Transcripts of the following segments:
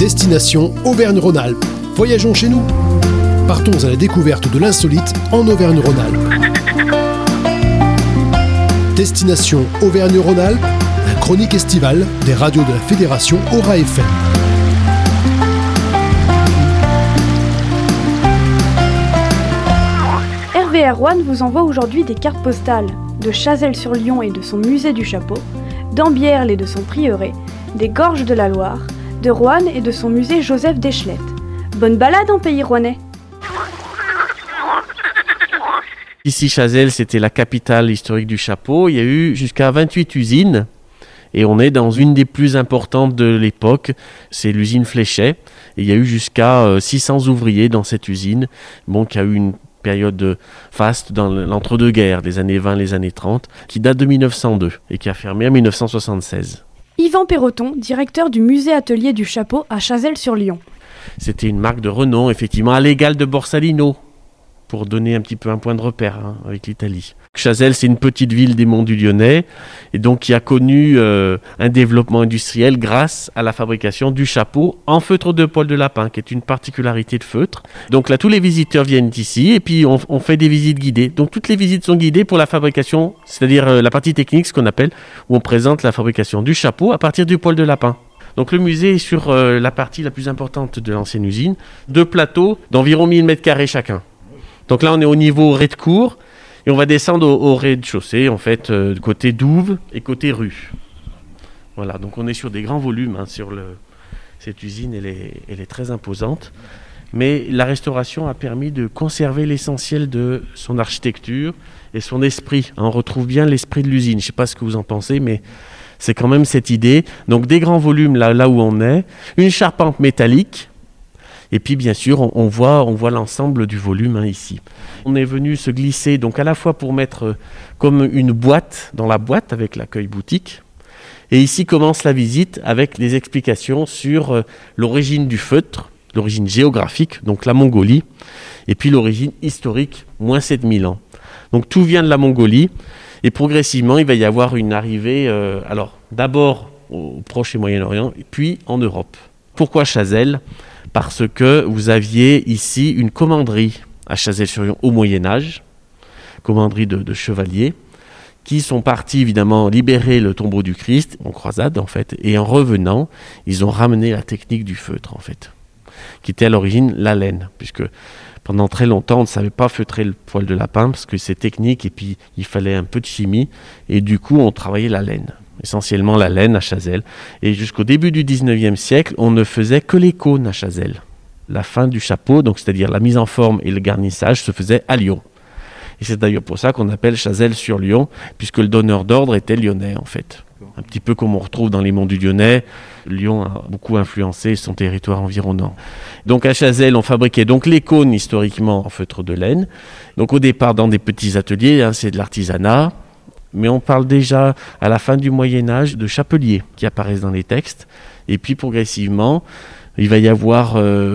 Destination Auvergne-Rhône-Alpes. Voyageons chez nous. Partons à la découverte de l'insolite en Auvergne-Rhône-Alpes. Destination Auvergne-Rhône-Alpes, la chronique estivale des radios de la Fédération Aura FM. RVR One vous envoie aujourd'hui des cartes postales de Chazelles-sur-Lyon et de son musée du Chapeau, d'Ambierle et de son prieuré, des Gorges de la Loire, de Roanne et de son musée Joseph d'Eschlette. Bonne balade en pays rouennais. Ici, Chazelles, c'était la capitale historique du Chapeau. Il y a eu jusqu'à 28 usines et on est dans une des plus importantes de l'époque. C'est l'usine Fléchet. Et il y a eu jusqu'à 600 ouvriers dans cette usine. Qui a eu une période faste dans l'entre-deux-guerres, des années 20 les années 30, qui date de 1902 et qui a fermé en 1976. Yvan Perroton, directeur du musée atelier du Chapeau à Chazelles-sur-Lyon. C'était une marque de renom, effectivement, à l'égal de Borsalino, pour donner un petit peu un point de repère avec l'Italie. Chazelles, c'est une petite ville des Monts du Lyonnais, et donc qui a connu un développement industriel grâce à la fabrication du chapeau en feutre de poil de lapin, qui est une particularité de feutre. Donc là, tous les visiteurs viennent ici, et puis on fait des visites guidées. Donc toutes les visites sont guidées pour la fabrication, c'est-à-dire la partie technique, ce qu'on appelle, où on présente la fabrication du chapeau à partir du poil de lapin. Donc le musée est sur la partie la plus importante de l'ancienne usine, 2 plateaux d'environ 1000 m² chacun. Donc là, on est au niveau rez-de-cour et on va descendre au rez-de-chaussée, en fait, côté douve et côté rue. Voilà, donc on est sur des grands volumes. Cette usine, elle est très imposante. Mais la restauration a permis de conserver l'essentiel de son architecture et son esprit. On retrouve bien l'esprit de l'usine. Je ne sais pas ce que vous en pensez, mais c'est quand même cette idée. Donc des grands volumes là où on est, une charpente métallique. Et puis bien sûr, on voit l'ensemble du volume ici. On est venu se glisser donc à la fois pour mettre comme une boîte dans la boîte avec l'accueil boutique. Et ici commence la visite avec des explications sur l'origine du feutre, l'origine géographique, donc la Mongolie, et puis l'origine historique, moins 7000 ans. Donc tout vient de la Mongolie, et progressivement il va y avoir une arrivée, d'abord au Proche et Moyen-Orient, puis en Europe. Pourquoi Chazelles ? Parce que vous aviez ici une commanderie à Chazelles-sur-Lyon au Moyen-Âge, commanderie de chevaliers, qui sont partis évidemment libérer le tombeau du Christ, en croisade en fait, et en revenant, ils ont ramené la technique du feutre en fait, qui était à l'origine la laine, puisque pendant très longtemps on ne savait pas feutrer le poil de lapin, parce que c'est technique et puis il fallait un peu de chimie, et du coup on travaillait la laine. Essentiellement la laine à Chazelles. Et jusqu'au début du 19e siècle, on ne faisait que les cônes à Chazelles. La fin du chapeau, donc c'est-à-dire la mise en forme et le garnissage, se faisait à Lyon. Et c'est d'ailleurs pour ça qu'on appelle Chazelles-sur-Lyon, puisque le donneur d'ordre était lyonnais en fait. Un petit peu comme on retrouve dans les Monts du Lyonnais. Lyon a beaucoup influencé son territoire environnant. Donc à Chazelles, on fabriquait donc les cônes historiquement en feutre de laine. Donc au départ dans des petits ateliers, c'est de l'artisanat. Mais on parle déjà à la fin du Moyen-Âge de chapeliers qui apparaissent dans les textes. Et puis progressivement, il va y avoir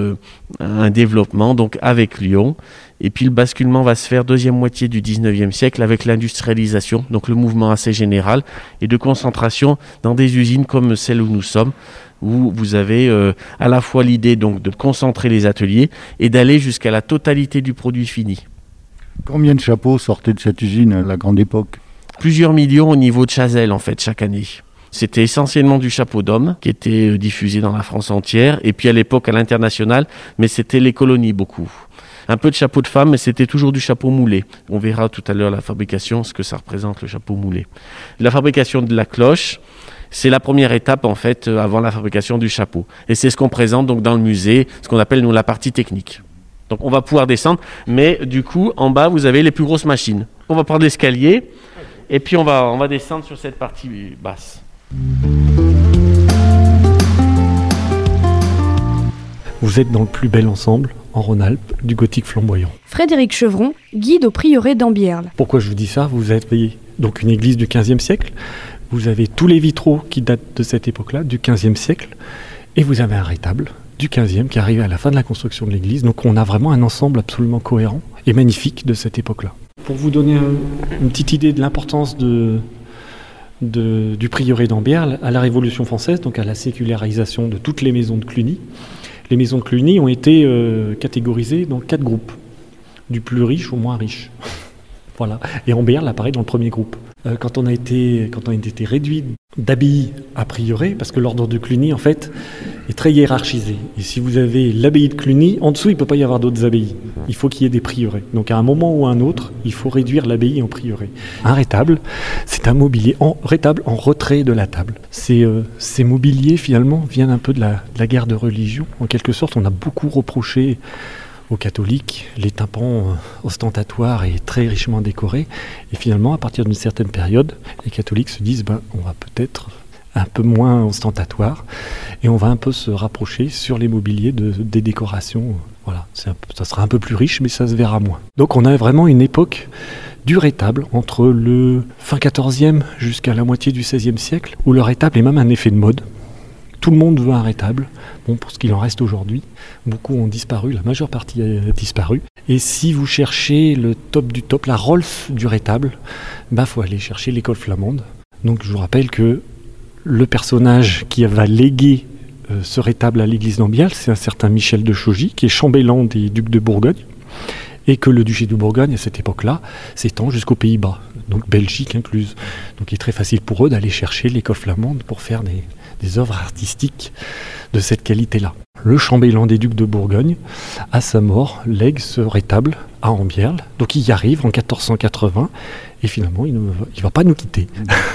un développement donc avec Lyon. Et puis le basculement va se faire deuxième moitié du 19e siècle avec l'industrialisation, donc le mouvement assez général, et de concentration dans des usines comme celle où nous sommes, où vous avez à la fois l'idée donc de concentrer les ateliers et d'aller jusqu'à la totalité du produit fini. Combien de chapeaux sortaient de cette usine à la grande époque ? Plusieurs millions au niveau de Chazelles, en fait, chaque année. C'était essentiellement du chapeau d'homme qui était diffusé dans la France entière, et puis à l'époque à l'international, mais c'était les colonies beaucoup. Un peu de chapeau de femme, mais c'était toujours du chapeau moulé. On verra tout à l'heure la fabrication, ce que ça représente le chapeau moulé. La fabrication de la cloche, c'est la première étape en fait avant la fabrication du chapeau. Et c'est ce qu'on présente donc dans le musée, ce qu'on appelle nous la partie technique. Donc on va pouvoir descendre, mais du coup en bas vous avez les plus grosses machines. On va prendre l'escalier. Et puis on va descendre sur cette partie basse. Vous êtes dans le plus bel ensemble, en Rhône-Alpes, du gothique flamboyant. Frédéric Chevron, guide au prieuré d'Ambierle. Pourquoi je vous dis ça ? Vous avez donc une église du XVe siècle, vous avez tous les vitraux qui datent de cette époque-là, du XVe siècle, et vous avez un rétable du XVe qui arrive à la fin de la construction de l'église. Donc on a vraiment un ensemble absolument cohérent et magnifique de cette époque-là. Pour vous donner une petite idée de l'importance de du prieuré d'Ambières à la Révolution française, donc à la sécularisation de toutes les maisons de Cluny. Les maisons de Cluny ont été catégorisées dans 4 groupes, du plus riche au moins riche. Voilà. Et Ambières apparaît dans le premier groupe. Quand on a été réduit d'abbaye à prieuré, parce que l'ordre de Cluny, en fait, est très hiérarchisé. Et si vous avez l'abbaye de Cluny, en dessous, il ne peut pas y avoir d'autres abbayes. Il faut qu'il y ait des prieurés. Donc à un moment ou à un autre, il faut réduire l'abbaye en prieuré. Un rétable, c'est un mobilier rétable en retrait de la table. Ces mobiliers, finalement, viennent un peu de la guerre de religion. En quelque sorte, on a beaucoup reproché aux catholiques les tympans ostentatoires et très richement décorés. Et finalement, à partir d'une certaine période, les catholiques se disent on va peut-être un peu moins ostentatoire et on va un peu se rapprocher sur les mobiliers des décorations. Voilà, ça sera un peu plus riche, mais ça se verra moins. Donc on a vraiment une époque du rétable entre le fin 14e jusqu'à la moitié du 16e siècle, où le rétable est même un effet de mode. Tout le monde veut un rétable. Bon, pour ce qu'il en reste aujourd'hui, beaucoup ont disparu, la majeure partie a disparu. Et si vous cherchez le top du top, la Rolls du rétable, faut aller chercher l'école flamande. Donc je vous rappelle que le personnage qui va léguer ce rétable à l'église d'Ambières, c'est un certain Michel de Chaugy, qui est chambellan des ducs de Bourgogne, et que le duché de Bourgogne, à cette époque-là, s'étend jusqu'aux Pays-Bas, donc Belgique incluse. Donc il est très facile pour eux d'aller chercher l'école flamande pour faire des œuvres artistiques de cette qualité-là. Le chambellan des ducs de Bourgogne, à sa mort, lègue ce rétable à Ambières. Donc il y arrive en 1480 et finalement il ne va pas nous quitter.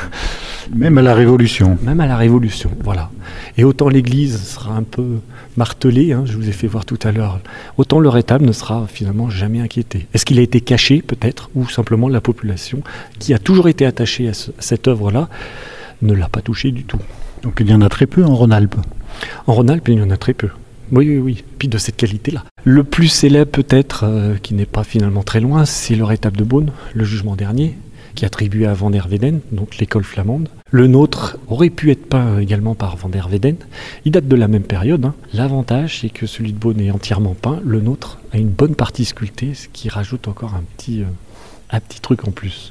Même à la Révolution. Même à la Révolution, voilà. Et autant l'église sera un peu martelée, je vous ai fait voir tout à l'heure, autant le rétable ne sera finalement jamais inquiété. Est-ce qu'il a été caché peut-être, ou simplement la population qui a toujours été attachée à cette œuvre-là ne l'a pas touché du tout. Donc il y en a très peu en Rhône-Alpes. En Rhône-Alpes, il y en a très peu. Oui. Puis de cette qualité-là. Le plus célèbre peut-être, qui n'est pas finalement très loin, c'est le rétable de Beaune, le jugement dernier, qui est attribué à Van der Weyden, donc l'école flamande. Le nôtre aurait pu être peint également par Van der Weyden. Il date de la même période. L'avantage, c'est que celui de Beaune est entièrement peint. Le nôtre a une bonne partie sculptée, ce qui rajoute encore un petit truc en plus.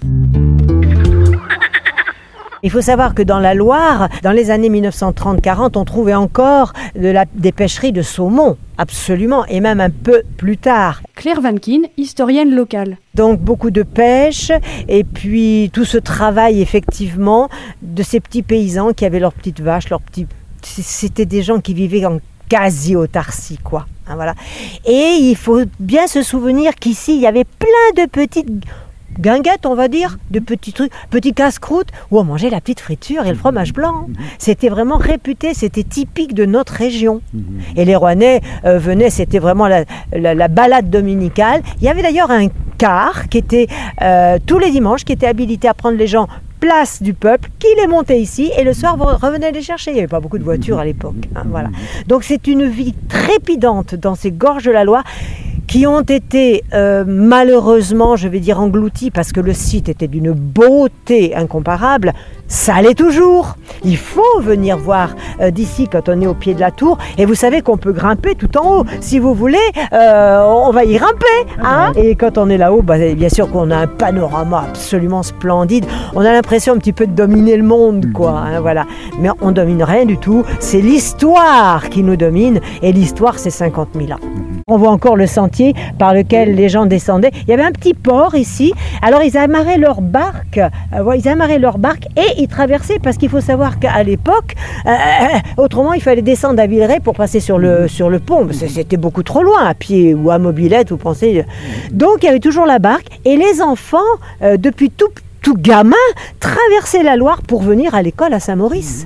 Il faut savoir que dans la Loire, dans les années 1930-40, on trouvait encore des pêcheries de saumon, absolument, et même un peu plus tard. Claire Vankin, historienne locale. Donc beaucoup de pêche, et puis tout ce travail effectivement de ces petits paysans qui avaient leurs petites vaches, c'était des gens qui vivaient en quasi-autarcie, quoi. Voilà. Et il faut bien se souvenir qu'ici, il y avait plein de petites guinguettes, on va dire, de petits trucs, petits casse-croûtes, où on mangeait la petite friture et le fromage blanc. C'était vraiment réputé, c'était typique de notre région. Et les Rouennais venaient, c'était vraiment la balade dominicale. Il y avait d'ailleurs un car qui était tous les dimanches, qui était habilité à prendre les gens place du peuple, qui les montait ici et le soir revenait les chercher. Il n'y avait pas beaucoup de voitures à l'époque. Voilà. Donc c'est une vie trépidante dans ces gorges de la Loire, qui ont été malheureusement, je vais dire, engloutis parce que le site était d'une beauté incomparable. Ça l'est toujours. Il faut venir voir d'ici quand on est au pied de la tour. Et vous savez qu'on peut grimper tout en haut. Si vous voulez, on va y grimper. Et quand on est là-haut, bien sûr qu'on a un panorama absolument splendide. On a l'impression un petit peu de dominer le monde, quoi. Voilà. Mais on domine rien du tout. C'est l'histoire qui nous domine. Et l'histoire, c'est 50 000 ans. On voit encore le sentier par lequel les gens descendaient. Il y avait un petit port ici. Alors ils amarraient leur barque. Et ils traversaient, parce qu'il faut savoir qu'à l'époque, autrement il fallait descendre à Villeray pour passer sur le pont. C'était beaucoup trop loin, à pied ou à mobilette, vous pensez. Donc il y avait toujours la barque. Et les enfants, depuis tout gamin, traversaient la Loire pour venir à l'école à Saint-Maurice.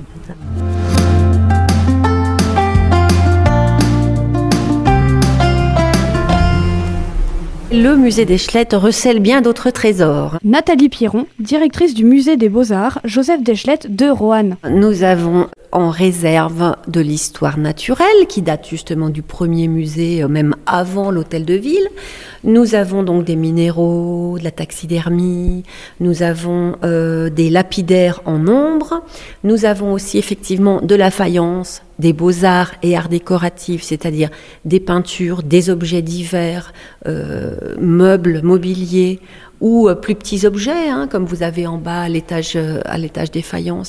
Le musée d'Eschlette recèle bien d'autres trésors. Nathalie Piron, directrice du musée des Beaux-Arts Joseph d'Eschlette de Roanne. Nous avons en réserve de l'histoire naturelle qui date justement du premier musée, même avant l'hôtel de ville. Nous avons donc des minéraux, de la taxidermie, nous avons des lapidaires en ombre, nous avons aussi effectivement de la faïence, des beaux-arts et arts décoratifs, c'est-à-dire des peintures, des objets divers, meubles, mobilier ou plus petits objets, comme vous avez en bas à l'étage des faïences,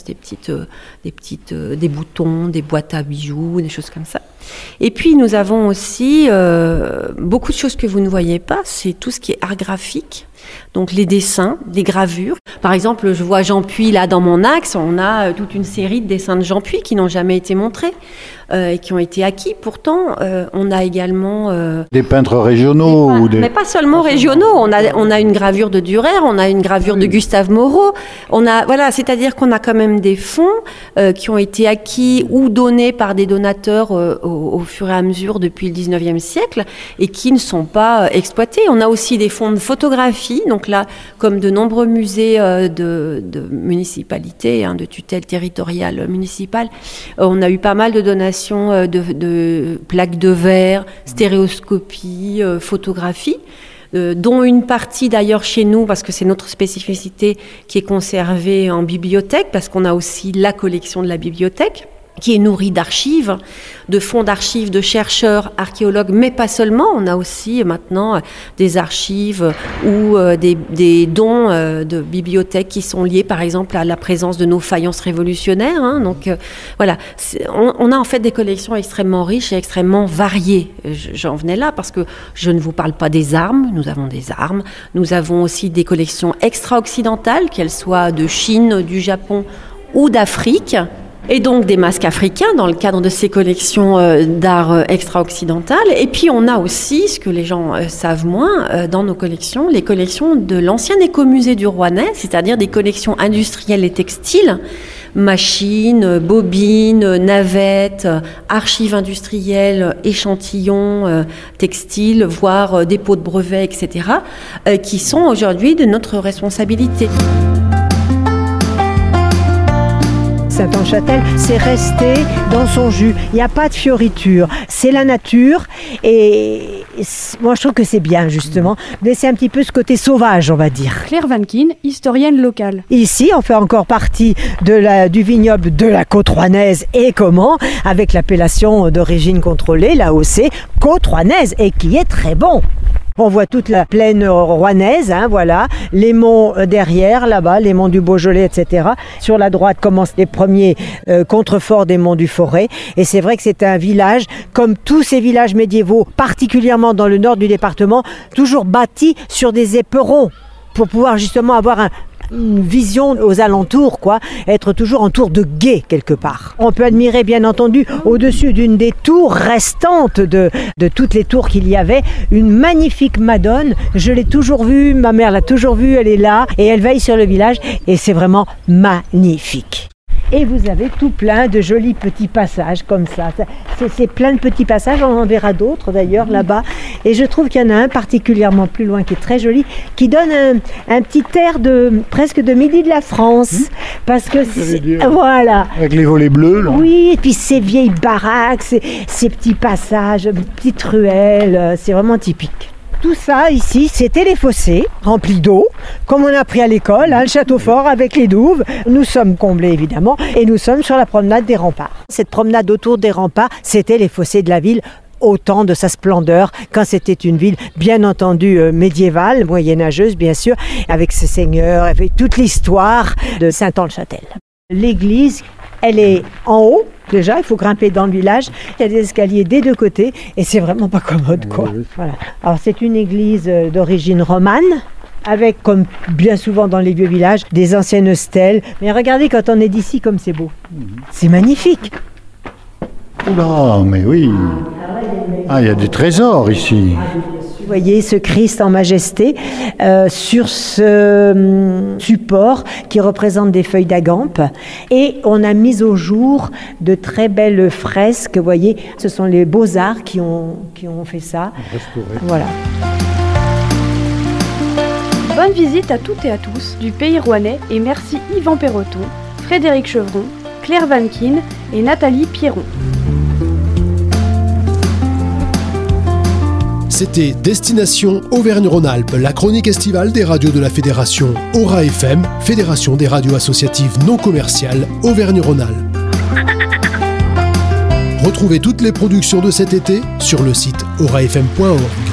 des boutons, des boîtes à bijoux, des choses comme ça. Et puis nous avons aussi beaucoup de choses que vous ne voyez pas, c'est tout ce qui est art graphique. Donc les dessins, les gravures. Par exemple, je vois Jean Puy là dans mon axe, on a toute une série de dessins de Jean Puy qui n'ont jamais été montrés et qui ont été acquis. Pourtant, on a également... des peintres régionaux Mais pas seulement régionaux. On a une gravure de Dürer, on a une gravure de Gustave Moreau. C'est-à-dire qu'on a quand même des fonds qui ont été acquis ou donnés par des donateurs au fur et à mesure depuis le 19e siècle et qui ne sont pas exploités. On a aussi des fonds de photographie. Donc là, comme de nombreux musées de municipalités, de tutelle territoriale municipale, on a eu pas mal de donations de plaques de verre, stéréoscopie, photographie, dont une partie d'ailleurs chez nous, parce que c'est notre spécificité, qui est conservée en bibliothèque, parce qu'on a aussi la collection de la bibliothèque, qui est nourrie d'archives, de fonds d'archives de chercheurs, archéologues, mais pas seulement. On a aussi maintenant des archives ou des dons de bibliothèques qui sont liés, par exemple, à la présence de nos faïences révolutionnaires. Donc voilà, on a en fait des collections extrêmement riches et extrêmement variées. J'en venais là parce que je ne vous parle pas des armes. Nous avons des armes. Nous avons aussi des collections extra-occidentales, qu'elles soient de Chine, du Japon ou d'Afrique. Et donc des masques africains dans le cadre de ces collections d'art extra-occidental. Et puis on a aussi, ce que les gens savent moins, dans nos collections, les collections de l'ancien écomusée du Rouennais, c'est-à-dire des collections industrielles et textiles, machines, bobines, navettes, archives industrielles, échantillons textiles, voire dépôts de brevets, etc., qui sont aujourd'hui de notre responsabilité. Saint-Anne-Châtel, c'est resté dans son jus. Il n'y a pas de fioriture. C'est la nature et moi je trouve que c'est bien justement de laisser un petit peu ce côté sauvage, on va dire. Claire Vankin, historienne locale. Ici, on fait encore partie du vignoble de la Côte rouennaise et comment, avec l'appellation d'origine contrôlée, l'AOC, Côte rouennaise, et qui est très bon. On voit toute la plaine rouennaise, voilà, les monts derrière, là-bas, les monts du Beaujolais, etc. Sur la droite commencent les premiers contreforts des monts du Forêt. Et c'est vrai que c'est un village, comme tous ces villages médiévaux, particulièrement dans le nord du département, toujours bâtis sur des éperons, pour pouvoir justement avoir une vision aux alentours, être toujours en tour de guet quelque part. On peut admirer bien entendu au-dessus d'une des tours restantes de toutes les tours qu'il y avait, une magnifique Madone. Je l'ai toujours vue, ma mère l'a toujours vue, elle est là et elle veille sur le village et c'est vraiment magnifique. Et vous avez tout plein de jolis petits passages comme ça. C'est plein de petits passages, on en verra d'autres d'ailleurs là-bas. Et je trouve qu'il y en a un particulièrement plus loin qui est très joli, qui donne un petit air presque de Midi de la France. Parce que voilà. Avec les volets bleus là. Oui, et puis ces vieilles baraques, ces petits passages, petites ruelles, c'est vraiment typique. Tout ça ici, c'était les fossés remplis d'eau, comme on a appris à l'école, le château fort avec les douves. Nous sommes comblés évidemment et nous sommes sur la promenade des remparts. Cette promenade autour des remparts, c'était les fossés de la ville au temps de sa splendeur, quand c'était une ville bien entendu médiévale, moyenâgeuse bien sûr, avec ses seigneurs, avec toute l'histoire de Saint-Anne-Châtel. L'église, elle est en haut. Déjà, il faut grimper dans le village. Il y a des escaliers des deux côtés et c'est vraiment pas commode, quoi. Voilà. Alors, c'est une église d'origine romane, avec, comme bien souvent dans les vieux villages, des anciennes stèles. Mais regardez quand on est d'ici, comme c'est beau. C'est magnifique. Oula, mais oui. Ah, il y a des trésors ici. Vous voyez ce Christ en majesté sur ce support qui représente des feuilles d'agampe. Et on a mis au jour de très belles fresques. Vous voyez, ce sont les Beaux-Arts qui ont fait ça. Restauré. Voilà. Bonne visite à toutes et à tous du pays rouennais et merci Yvan Perroton, Frédéric Chevron, Claire Vankin et Nathalie Pierron. C'était Destination Auvergne-Rhône-Alpes, la chronique estivale des radios de la Fédération Aura FM, Fédération des radios associatives non commerciales Auvergne-Rhône-Alpes. Retrouvez toutes les productions de cet été sur le site aurafm.org.